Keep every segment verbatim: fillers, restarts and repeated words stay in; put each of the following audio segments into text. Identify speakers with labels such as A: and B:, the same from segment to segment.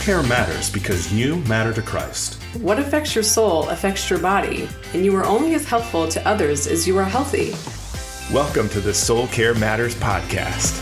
A: care matters because you matter to Christ.
B: What affects your soul affects your body, and you are only as helpful to others as you are healthy.
A: Welcome to the Soul Care Matters podcast.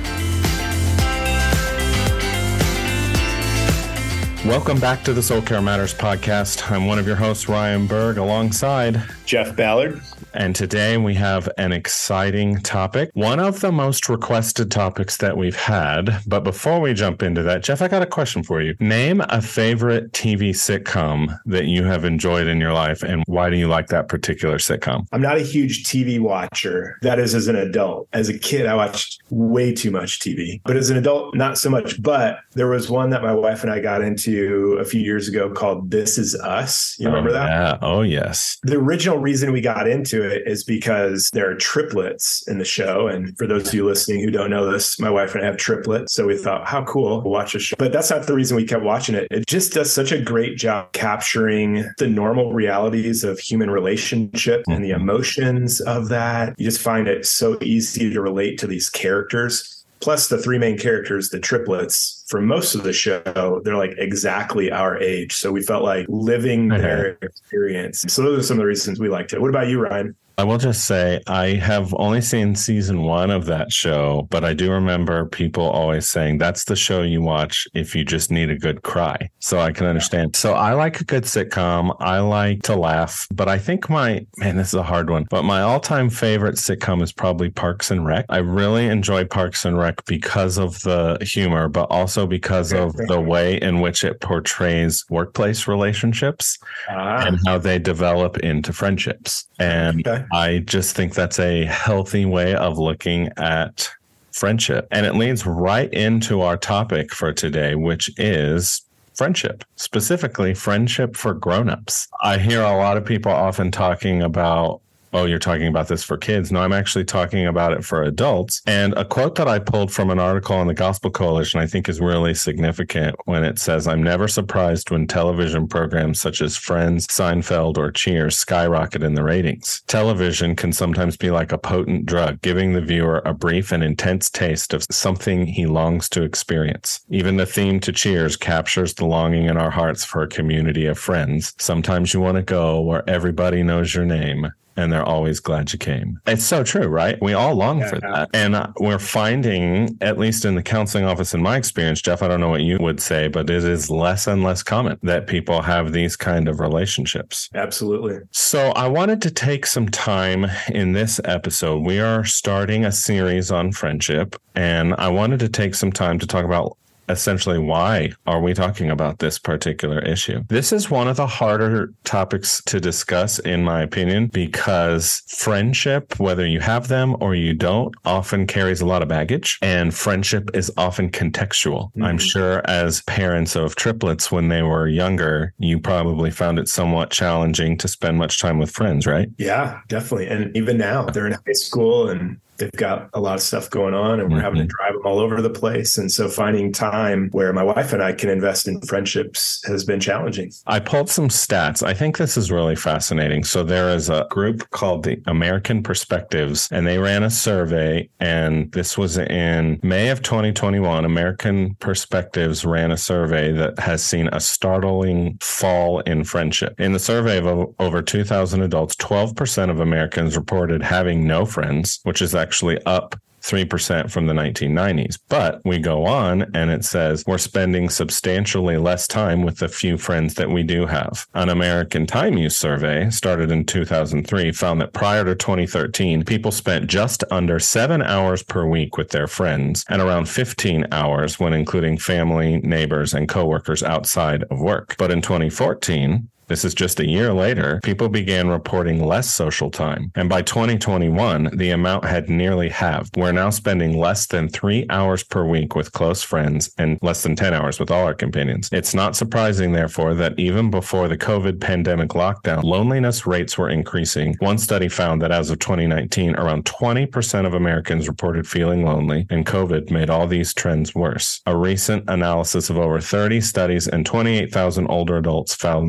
A: Welcome back to the Soul Care Matters podcast. I'm one of your hosts, Ryan Berg, alongside
C: Jeff Ballard.
A: And today we have an exciting topic, one of the most requested topics that we've had. But before we jump into that, Jeff, I got a question for you. Name a favorite T V sitcom that you have enjoyed in your life, and why do you like that particular sitcom?
C: I'm not a huge T V watcher. That is as an adult. As a kid, I watched way too much T V. But as an adult, not so much. But there was one that my wife and I got into a few years ago called This Is Us. You remember
A: oh,
C: that?
A: Yeah. Oh, yes.
C: The original reason we got into it is because there are triplets in the show. And for those of you listening who don't know this, my wife and I have triplets. So we thought, how cool, we'll watch a show. But that's not the reason we kept watching it. It just does such a great job capturing the normal realities of human relationship and the emotions of that. You just find it so easy to relate to these characters. Plus the three main characters, the triplets, for most of the show, they're like exactly our age. So we felt like living their experience. So those are some of the reasons we liked it. What about you, Ryan?
A: I will just say I have only seen season one of that show, but I do remember people always saying that's the show you watch if you just need a good cry. So I can understand. So I like a good sitcom. I like to laugh, but I think my, man, this is a hard one, but my all-time favorite sitcom is probably Parks and Rec. I really enjoy Parks and Rec because of the humor, but also because of the way in which it portrays workplace relationships ah. and how they develop into friendships. And okay. I just think that's a healthy way of looking at friendship. And it leads right into our topic for today, which is friendship, specifically friendship for grown-ups. I hear a lot of people often talking about, oh, you're talking about this for kids. No, I'm actually talking about it for adults. And a quote that I pulled from an article on the Gospel Coalition I think is really significant when it says, I'm never surprised when television programs such as Friends, Seinfeld, or Cheers skyrocket in the ratings. Television can sometimes be like a potent drug, giving the viewer a brief and intense taste of something he longs to experience. Even the theme to Cheers captures the longing in our hearts for a community of friends. Sometimes you want to go where everybody knows your name, and they're always glad you came. It's so true, right? We all long yeah, for that. And uh, we're finding, at least in the counseling office, in my experience, Jeff, I don't know what you would say, but it is less and less common that people have these kind of relationships.
C: Absolutely.
A: So I wanted to take some time in this episode. We are starting a series on friendship, and I wanted to take some time to talk about essentially, why are we talking about this particular issue? This is one of the harder topics to discuss, in my opinion, because friendship, whether you have them or you don't, often carries a lot of baggage, and friendship is often contextual. Mm-hmm. I'm sure as parents of triplets, when they were younger, you probably found it somewhat challenging to spend much time with friends, right?
C: Yeah, definitely. And even now, they're in high school and they've got a lot of stuff going on, and we're mm-hmm. having to drive them all over the place. And so finding time where my wife and I can invest in friendships has been challenging.
A: I pulled some stats. I think this is really fascinating. So there is a group called the American Perspectives, and they ran a survey, and this was in May of twenty twenty-one. American Perspectives ran a survey that has seen a startling fall in friendship. In the survey of over two thousand adults, twelve percent of Americans reported having no friends, which is actually actually up three percent from the nineteen nineties. But we go on and it says we're spending substantially less time with the few friends that we do have. An American Time Use survey started in two thousand three found that prior to twenty thirteen, people spent just under seven hours per week with their friends and around fifteen hours when including family, neighbors, and coworkers outside of work. But in twenty fourteen, this is just a year later, people began reporting less social time. And by twenty twenty-one, the amount had nearly halved. We're now spending less than three hours per week with close friends and less than ten hours with all our companions. It's not surprising, therefore, that even before the COVID pandemic lockdown, loneliness rates were increasing. One study found that as of twenty nineteen, around twenty percent of Americans reported feeling lonely, and COVID made all these trends worse. A recent analysis of over thirty studies and twenty-eight thousand older adults found that nearly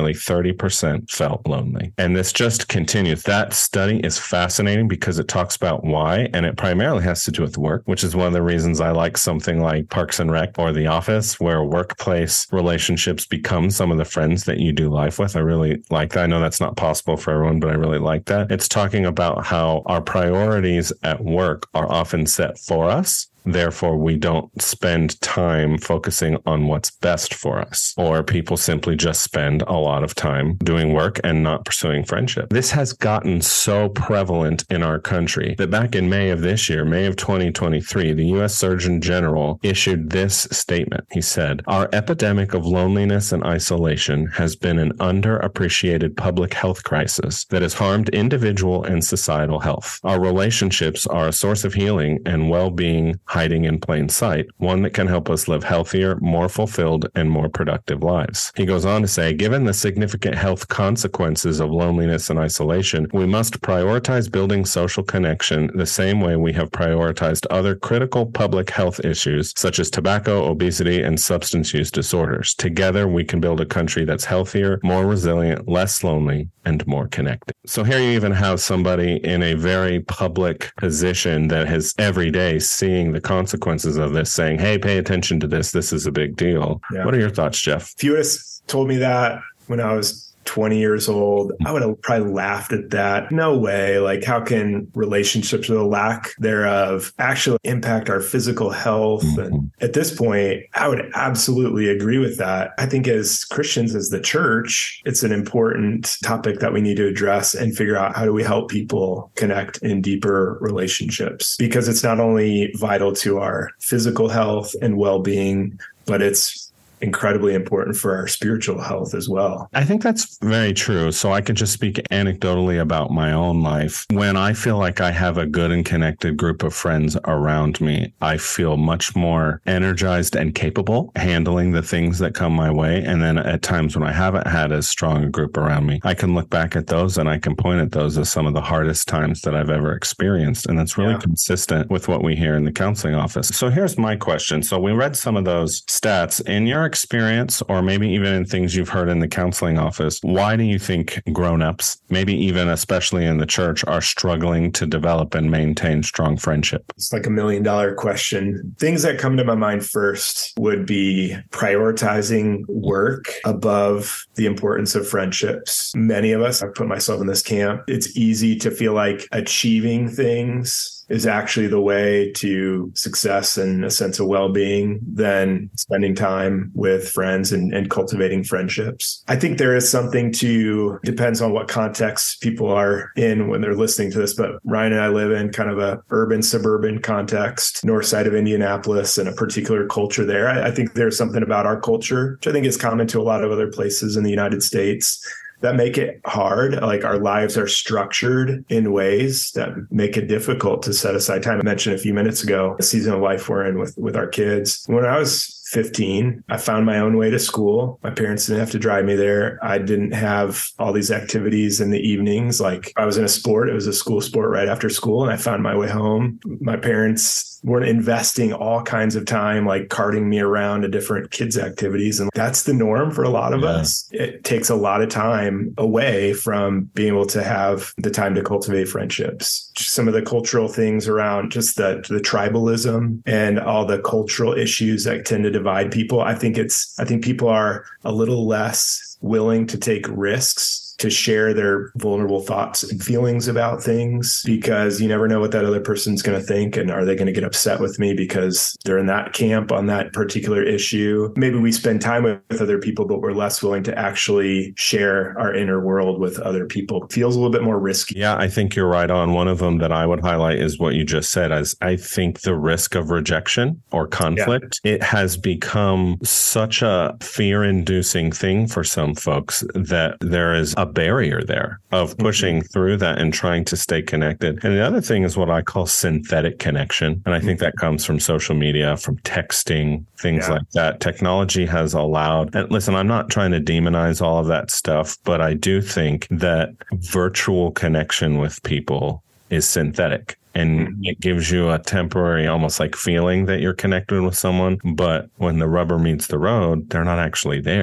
A: approximately thirty percent felt lonely. And this just continues. That study is fascinating because it talks about why, and it primarily has to do with work, which is one of the reasons I like something like Parks and Rec or The Office, where workplace relationships become some of the friends that you do life with. I really like that. I know that's not possible for everyone, but I really like that. It's talking about how our priorities at work are often set for us. Therefore, we don't spend time focusing on what's best for us, or people simply just spend a lot of time doing work and not pursuing friendship. This has gotten so prevalent in our country that back in May of this year, May of twenty twenty-three, the U S Surgeon General issued this statement. He said, "Our epidemic of loneliness and isolation has been an underappreciated public health crisis that has harmed individual and societal health. Our relationships are a source of healing and well-being hiding in plain sight, one that can help us live healthier, more fulfilled, and more productive lives." He goes on to say, "Given the significant health consequences of loneliness and isolation, we must prioritize building social connection the same way we have prioritized other critical public health issues such as tobacco, obesity, and substance use disorders. Together, we can build a country that's healthier, more resilient, less lonely, and more connected." So here you even have somebody in a very public position that has every day seeing the consequences of this, saying, hey, pay attention to this. This is a big deal. Yeah. What are your thoughts, Jeff?
C: If you would have told me that when I was twenty years old, I would have probably laughed at that. No way. Like, how can relationships or the lack thereof actually impact our physical health? Mm-hmm. And at this point, I would absolutely agree with that. I think as Christians, as the church, it's an important topic that we need to address and figure out how do we help people connect in deeper relationships, because it's not only vital to our physical health and well-being, but it's incredibly important for our spiritual health as well.
A: I think that's very true. So I could just speak anecdotally about my own life. When I feel like I have a good and connected group of friends around me, I feel much more energized and capable handling the things that come my way. And then at times when I haven't had as strong a group around me, I can look back at those and I can point at those as some of the hardest times that I've ever experienced. And that's really yeah. consistent with what we hear in the counseling office. So here's my question. So we read some of those stats. In your experience, or maybe even in things you've heard in the counseling office, why do you think grown-ups, maybe even especially in the church, are struggling to develop and maintain strong friendship?
C: It's like a million dollar question. Things that come to my mind first would be prioritizing work above the importance of friendships. Many of us, I've put myself in this camp, it's easy to feel like achieving things is actually the way to success and a sense of well-being than spending time with friends and, and cultivating friendships. I think there is something to, depends on what context people are in when they're listening to this, but Ryan and I live in kind of a urban, suburban context, north side of Indianapolis, and a particular culture there. I, I think there's something about our culture, which I think is common to a lot of other places in the United States, that make it hard. Like, our lives are structured in ways that make it difficult to set aside time. I mentioned a few minutes ago, the season of life we're in with, with our kids. When I was fifteen, I found my own way to school. My parents didn't have to drive me there. I didn't have all these activities in the evenings. Like, I was in a sport. It was a school sport right after school, and I found my way home. My parents weren't investing all kinds of time, like carting me around to different kids' activities. And that's the norm for a lot of yeah. us. It takes a lot of time away from being able to have the time to cultivate friendships. Just some of the cultural things around just the, the tribalism and all the cultural issues that tend to divide people. I think it's, I think people are a little less willing to take risks to share their vulnerable thoughts and feelings about things, because you never know what that other person's going to think. And are they going to get upset with me because they're in that camp on that particular issue? Maybe we spend time with, with other people, but we're less willing to actually share our inner world with other people. It feels a little bit more risky.
A: Yeah, I think you're right on. One of them that I would highlight is what you just said, as I think the risk of rejection or conflict, yeah. it has become such a fear-inducing thing for some folks that there is a barrier there of pushing mm-hmm. through that and trying to stay connected. And the other thing is what I call synthetic connection. And I think mm-hmm. that comes from social media, from texting, things yeah. like that. Technology has allowed, and listen, I'm not trying to demonize all of that stuff, but I do think that virtual connection with people is synthetic. And it gives you a temporary, almost like feeling that you're connected with someone. But when the rubber meets the road, they're not actually there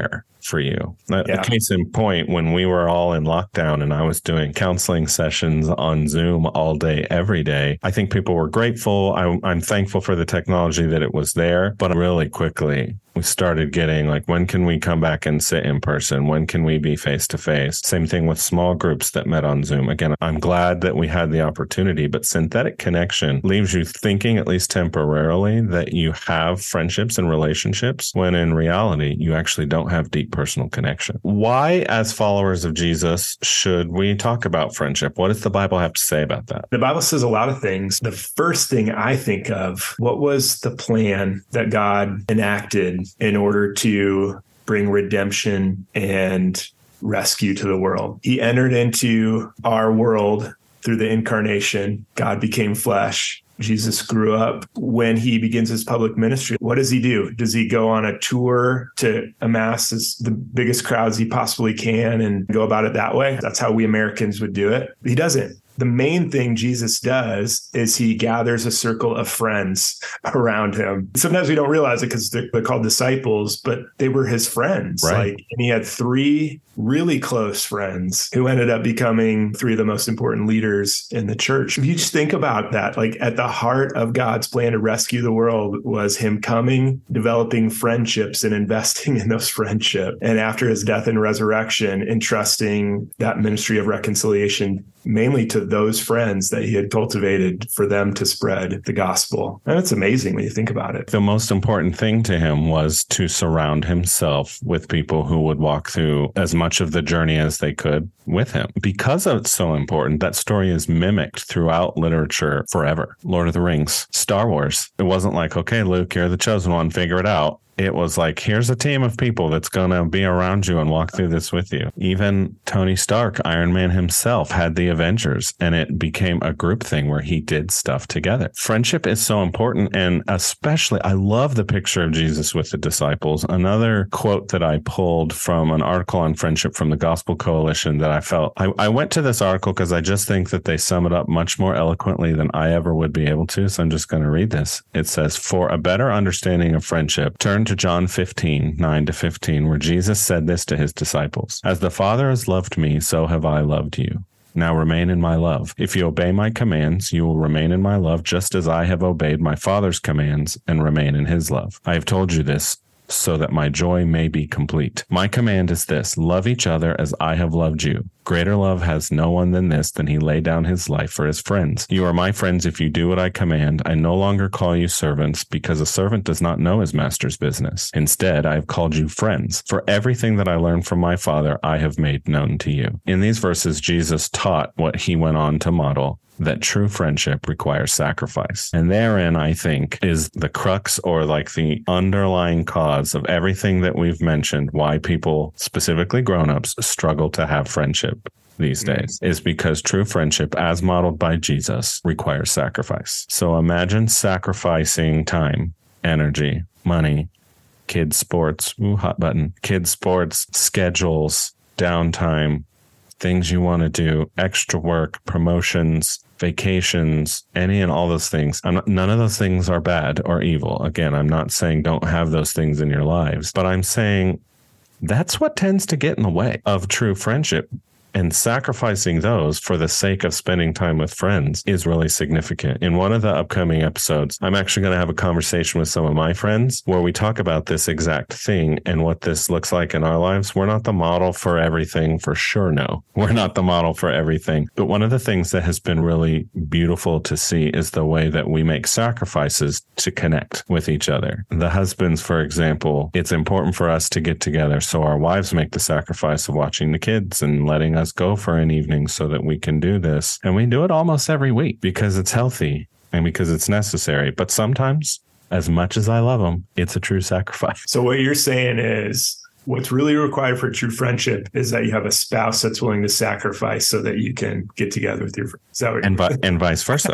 A: for you. A,
C: Yeah.
A: a case in point, when we were all in lockdown and I was doing counseling sessions on Zoom all day, every day, I think people were grateful. I, I'm thankful for the technology that it was there, but really quickly we started getting like, when can we come back and sit in person? When can we be face to face? Same thing with small groups that met on Zoom. Again, I'm glad that we had the opportunity, but synthetic connection leaves you thinking, at least temporarily, that you have friendships and relationships, when in reality, you actually don't have deep personal connection. Why, as followers of Jesus, should we talk about friendship? What does the Bible have to say about that?
C: The Bible says a lot of things. The first thing I think of, what was the plan that God enacted in order to bring redemption and rescue to the world? He entered into our world through the incarnation. God became flesh. Jesus grew up. When he begins his public ministry, what does he do? Does he go on a tour to amass his, the biggest crowds he possibly can and go about it that way? That's how we Americans would do it. He doesn't. The main thing Jesus does is he gathers a circle of friends around him. Sometimes we don't realize it because they're, they're called disciples, but they were his friends.
A: Right.
C: Like, and he had three really close friends who ended up becoming three of the most important leaders in the church. If you just think about that, like at the heart of God's plan to rescue the world was him coming, developing friendships and investing in those friendships. And after his death and resurrection, entrusting that ministry of reconciliation mainly to those friends that he had cultivated for them to spread the gospel. And it's amazing when you think about it.
A: The most important thing to him was to surround himself with people who would walk through as much of the journey as they could with him. Because it's so important, that story is mimicked throughout literature forever. Lord of the Rings, Star Wars. It wasn't like, okay, Luke, you're the chosen one, figure it out. It was like, here's a team of people that's going to be around you and walk through this with you. Even Tony Stark, Iron Man himself, had the Avengers, and it became a group thing where he did stuff together. Friendship is so important, and especially, I love the picture of Jesus with the disciples. Another quote that I pulled from an article on friendship from the Gospel Coalition that I felt, I, I went to this article because I just think that they sum it up much more eloquently than I ever would be able to, so I'm just going to read this. It says, for a better understanding of friendship, turn to John fifteen, nine to fifteen, where Jesus said this to his disciples, as the Father has loved me, so have I loved you. Now remain in my love. If you obey my commands, you will remain in my love, just as I have obeyed my Father's commands and remain in his love. I have told you this so that my joy may be complete. My command is this, love each other as I have loved you. Greater love has no one than this, than he laid down his life for his friends. You are my friends if you do what I command. I no longer call you servants, because a servant does not know his master's business. Instead, I have called you friends. For everything that I learned from my Father, I have made known to you. In these verses, Jesus taught what he went on to model, that true friendship requires sacrifice. And therein, I think, is the crux, or like the underlying cause of everything that we've mentioned, why people, specifically grown-ups, struggle to have friendship these days, is because true friendship, as modeled by Jesus, requires sacrifice. So imagine sacrificing time, energy, money, kids' sports, ooh, hot button, kids' sports, schedules, downtime, things you want to do, extra work, promotions, vacations, any and all those things. I'm not, none of those things are bad or evil. Again, I'm not saying don't have those things in your lives, but I'm saying that's what tends to get in the way of true friendship. And sacrificing those for the sake of spending time with friends is really significant. In one of the upcoming episodes, I'm actually going to have a conversation with some of my friends where we talk about this exact thing and what this looks like in our lives. We're not the model for everything, for sure. No, we're not the model for everything. But one of the things that has been really beautiful to see is the way that we make sacrifices to connect with each other. The husbands, for example, it's important for us to get together. So our wives make the sacrifice of watching the kids and letting us go for an evening so that we can do this. And we do it almost every week because it's healthy and because it's necessary. But sometimes, as much as I love them, it's a true sacrifice.
C: So what you're saying is what's really required for true friendship is that you have a spouse that's willing to sacrifice so that you can get together with your friends. Is that what
A: and, vi- and vice versa.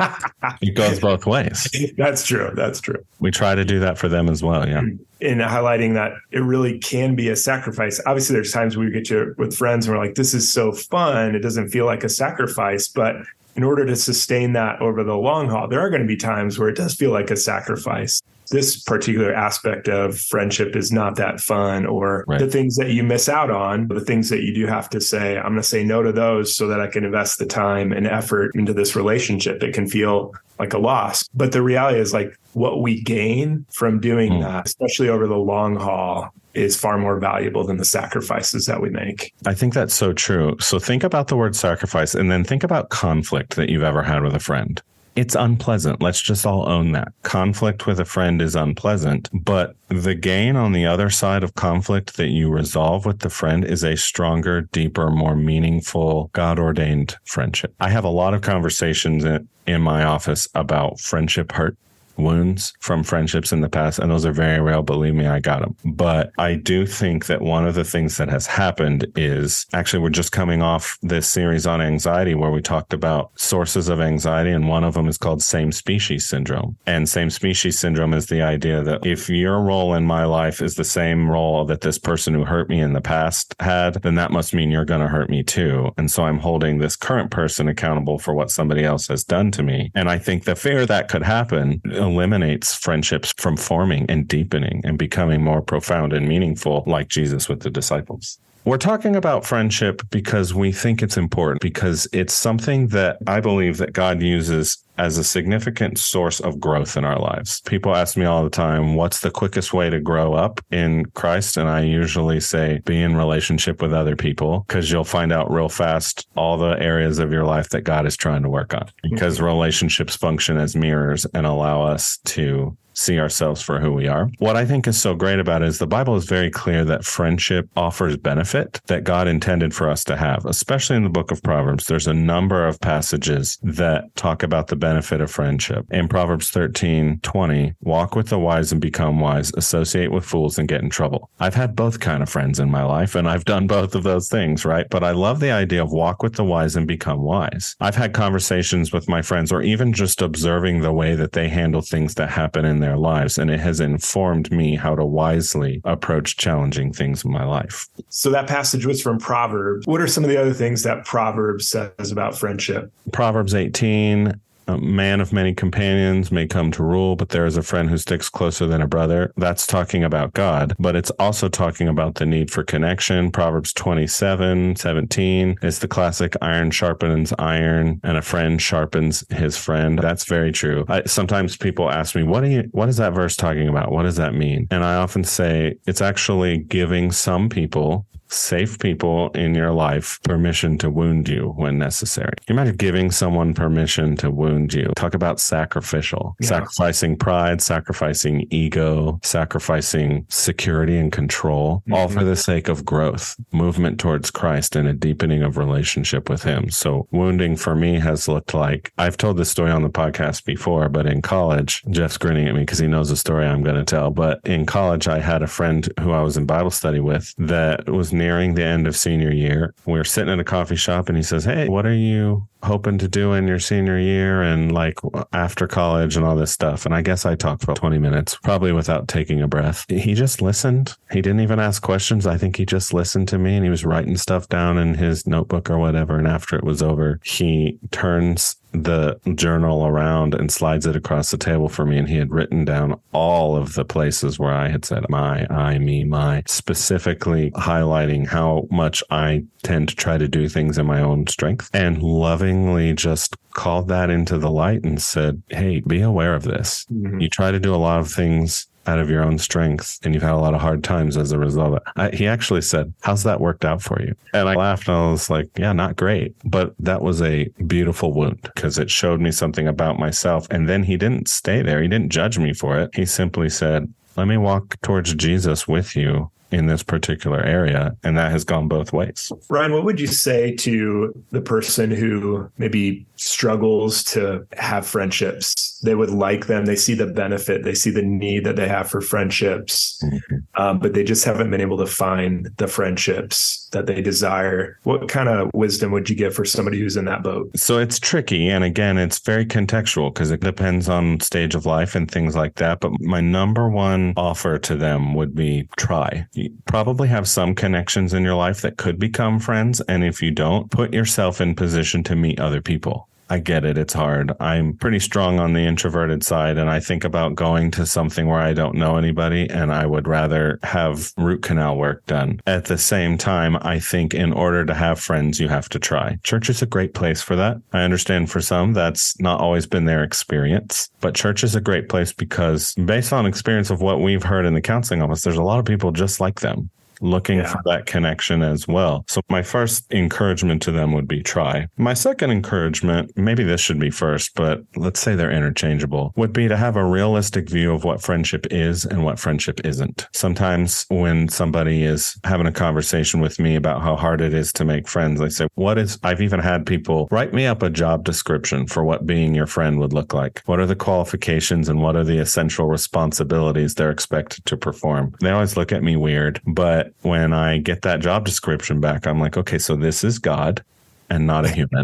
A: It goes both ways.
C: That's true. That's true.
A: We try to do that for them as well. Yeah.
C: In highlighting that it really can be a sacrifice. Obviously, there's times where we get to with friends and we're like, this is so fun. It doesn't feel like a sacrifice. But in order to sustain that over the long haul, there are going to be times where it does feel like a sacrifice. this particular aspect of friendship is not that fun, or
A: right.
C: the things that you miss out on, the things that you do have to say, I'm going to say no to those so that I can invest the time and effort into this relationship. It can feel like a loss. But the reality is, like, what we gain from doing mm. that, especially over the long haul, is far more valuable than the sacrifices that we make.
A: I think that's so true. So think about the word sacrifice, and then think about conflict that you've ever had with a friend. It's unpleasant. Let's just all own that. Conflict with a friend is unpleasant, but the gain on the other side of conflict that you resolve with the friend is a stronger, deeper, more meaningful, God-ordained friendship. I have a lot of conversations in, in my office about friendship hurt, wounds from friendships in the past, and those are very real. Believe me, I got them. But I do think that one of the things that has happened is, actually, we're just coming off this series on anxiety where we talked about sources of anxiety, and one of them is called same species syndrome. And same species syndrome is the idea that if your role in my life is the same role that this person who hurt me in the past had, then that must mean you're going to hurt me too. And so I'm holding this current person accountable for what somebody else has done to me. And I think the fear that could happen eliminates friendships from forming and deepening and becoming more profound and meaningful, like Jesus with the disciples. We're talking about friendship because we think it's important, because it's something that I believe that God uses as a significant source of growth in our lives. People ask me all the time, what's the quickest way to grow up in Christ? And I usually say, be in relationship with other people, because you'll find out real fast all the areas of your life that God is trying to work on, because mm-hmm. relationships function as mirrors and allow us to see ourselves for who we are. What I think is so great about it is the Bible is very clear that friendship offers benefit that God intended for us to have, especially in the book of Proverbs. There's a number of passages that talk about the benefit of friendship. In Proverbs thirteen twenty, walk with the wise and become wise, associate with fools and get in trouble. I've had both kind of friends in my life, and I've done both of those things, right? But I love the idea of walk with the wise and become wise. I've had conversations with my friends, or even just observing the way that they handle things that happen in their lives, and it has informed me how to wisely approach challenging things in my life.
C: So that passage was from Proverbs. What are some of the other things that Proverbs says about friendship?
A: Proverbs eighteen, a man of many companions may come to rule, but there is a friend who sticks closer than a brother. That's talking about God, but it's also talking about the need for connection. Proverbs twenty-seven seventeen is the classic iron sharpens iron, and a friend sharpens his friend. That's very true. I, sometimes people ask me, what do you, what is that verse talking about? What does that mean? And I often say it's actually giving some people, safe people in your life, permission to wound you when necessary. You might be giving someone permission to wound you. Talk about sacrificial, yeah. sacrificing pride, sacrificing ego, sacrificing security and control, mm-hmm. all for the sake of growth, movement towards Christ, and a deepening of relationship with him. So wounding for me has looked like, I've told this story on the podcast before, but in college, Jeff's grinning at me because he knows the story I'm going to tell. But in college, I had a friend who I was in Bible study with that was nearing the end of senior year. We were sitting at a coffee shop, and he says, hey, what are you hoping to do in your senior year and like after college and all this stuff? And I guess I talked for twenty minutes, probably without taking a breath. He just listened. He didn't even ask questions. I think he just listened to me, and he was writing stuff down in his notebook or whatever. And after it was over, he turns the journal around and slides it across the table for me. And he had written down all of the places where I had said my, I, me, my, specifically highlighting how much I tend to try to do things in my own strength, and lovingly just called that into the light and said, hey, be aware of this. Mm-hmm. You try to do a lot of things out of your own strength, and you've had a lot of hard times as a result of it. I, he actually said, how's that worked out for you? And I laughed, and I was like, yeah, not great. But that was a beautiful wound, because it showed me something about myself. And then he didn't stay there. He didn't judge me for it. He simply said, let me walk towards Jesus with you in this particular area. And that has gone both ways.
C: Ryan, what would you say to the person who maybe struggles to have friendships? They would like them. They see the benefit. They see the need that they have for friendships, mm-hmm. um, but they just haven't been able to find the friendships that they desire. What kind of wisdom would you give for somebody who's in that boat?
A: So it's tricky. And again, it's very contextual, because it depends on stage of life and things like that. But my number one offer to them would be try. You probably have some connections in your life that could become friends. And if you don't, put yourself in position to meet other people. I get it. It's hard. I'm pretty strong on the introverted side, and I think about going to something where I don't know anybody, and I would rather have root canal work done. At the same time, I think in order to have friends, you have to try. Church is a great place for that. I understand for some, that's not always been their experience, but church is a great place because based on experience of what we've heard in the counseling office, there's a lot of people just like them, looking yeah. for that connection as well. So my first encouragement to them would be try. My second encouragement, maybe this should be first, but let's say they're interchangeable, would be to have a realistic view of what friendship is and what friendship isn't. Sometimes when somebody is having a conversation with me about how hard it is to make friends, they say, what is, I've even had people write me up a job description for what being your friend would look like. What are the qualifications and what are the essential responsibilities they're expected to perform? They always look at me weird, but when I get that job description back, I'm like, okay, so this is God and not a human.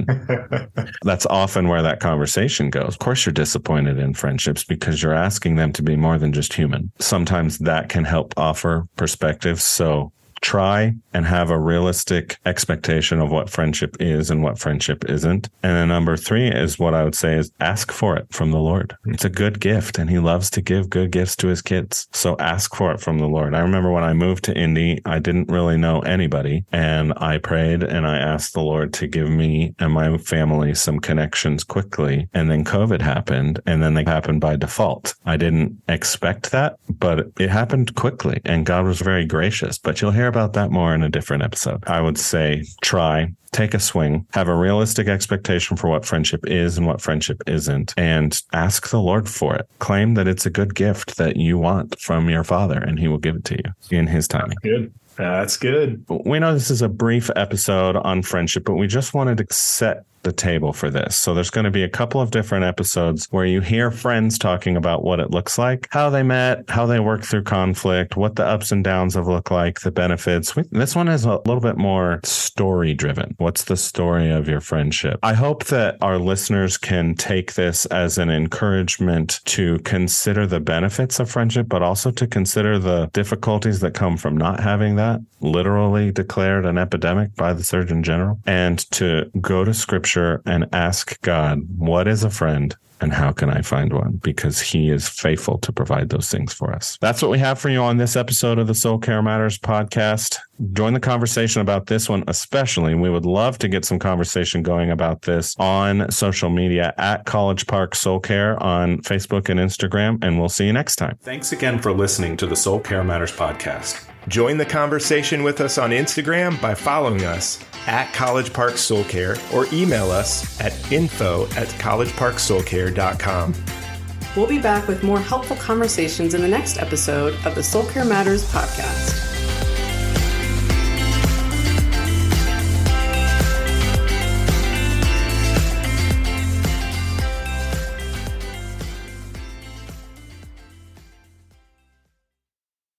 A: That's often where that conversation goes. Of course, you're disappointed in friendships because you're asking them to be more than just human. Sometimes that can help offer perspective. So try and have a realistic expectation of what friendship is and what friendship isn't. And then number three is what I would say is ask for it from the Lord. It's a good gift and he loves to give good gifts to his kids. So ask for it from the Lord. I remember when I moved to Indy, I didn't really know anybody and I prayed and I asked the Lord to give me and my family some connections quickly. And then COVID happened and then they happened by default. I didn't expect that, but it happened quickly and God was very gracious. But you'll hear about that more in a different episode. I would say try, take a swing, have a realistic expectation for what friendship is and what friendship isn't, and ask the Lord for it. Claim that it's a good gift that you want from your Father, and he will give it to you in his timing.
C: Good. That's good.
A: We know this is a brief episode on friendship, but we just wanted to set the table for this. So there's going to be a couple of different episodes where you hear friends talking about what it looks like, how they met, how they work through conflict, what the ups and downs have looked like, the benefits. This one is a little bit more story driven. What's the story of your friendship? I hope that our listeners can take this as an encouragement to consider the benefits of friendship, but also to consider the difficulties that come from not having that, literally declared an epidemic by the Surgeon General, and to go to Scripture and ask God, what is a friend and how can I find one? Because he is faithful to provide those things for us. That's what we have for you on this episode of the Soul Care Matters podcast. Join the conversation about this one, especially. We would love to get some conversation going about this on social media at College Park Soul Care on Facebook and Instagram, and we'll see you next time. Thanks again for listening to the Soul Care Matters podcast.
C: Join the conversation with us on Instagram by following us at College Park Soul Care or email us at info at college park soul care dot com.
B: We'll be back with more helpful conversations in the next episode of the Soul Care Matters podcast.